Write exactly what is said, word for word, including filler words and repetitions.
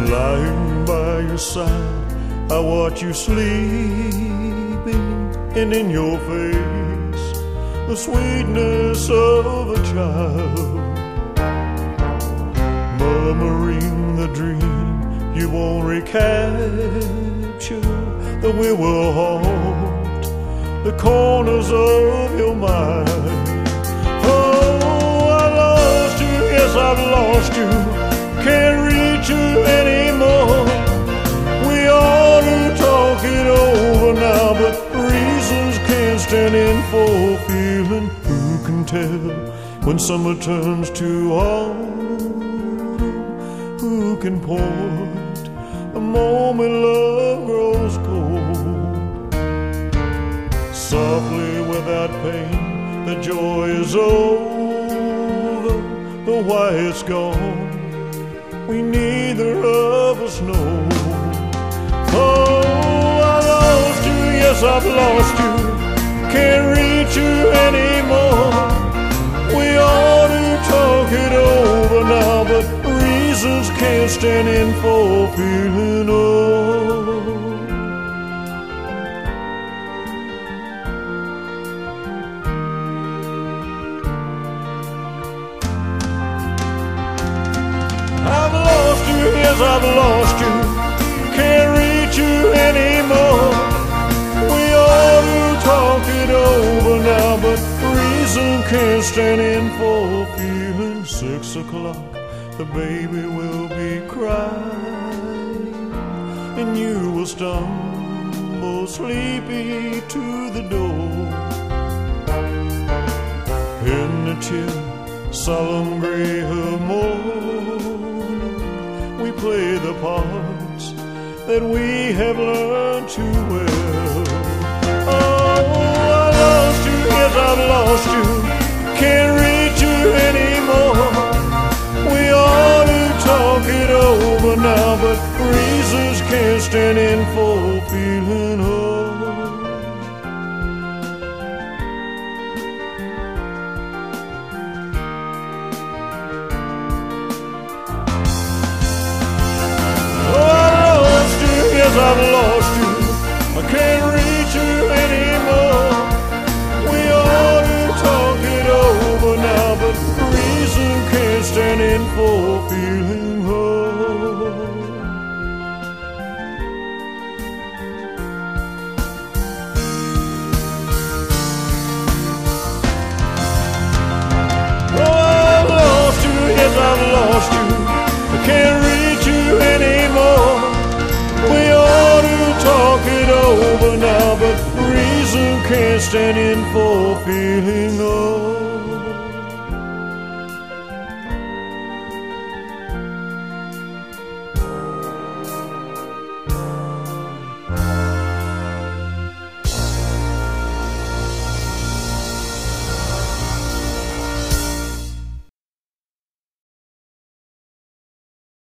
Lying by your side, I watch you sleeping, and in your face the sweetness of a child, murmuring the dream you won't recapture, that we will haunt the corners of your mind. Oh, I lost you, yes, I've lost you, can't reach you anymore. We ought to talk it over now, but reasons can't stand in for feeling. Who can tell when summer turns to autumn? Who can point the moment love grows cold? Softly without pain, the joy is over, but why it's gone we neither of us know. Oh, I lost you, yes, I've lost you, can't reach you anymore. We ought to talk it over now, but reasons can't stand in for feeling old. I've lost you, yes, I've lost you, can't reach you anymore. We ought to talk it over now, but reason can't stand in for feeling. Six o'clock, the baby will be crying, and you will stumble sleepy to the door. In the chill, solemn gray of morning, we play the parts that we have learned too well. Oh, I lost you, yes, I've lost you, can't reach you anymore. We ought to talk it over now, but reasons can't stand in for feeling old. I've lost you, I can't reach you anymore. We ought to talk it over now, but reason can't stand in for feeling whole. Oh, I've lost you, yes, I've lost you, I can't reach you anymore. We ought to talk it over now, but reason can't stand in for feeling old.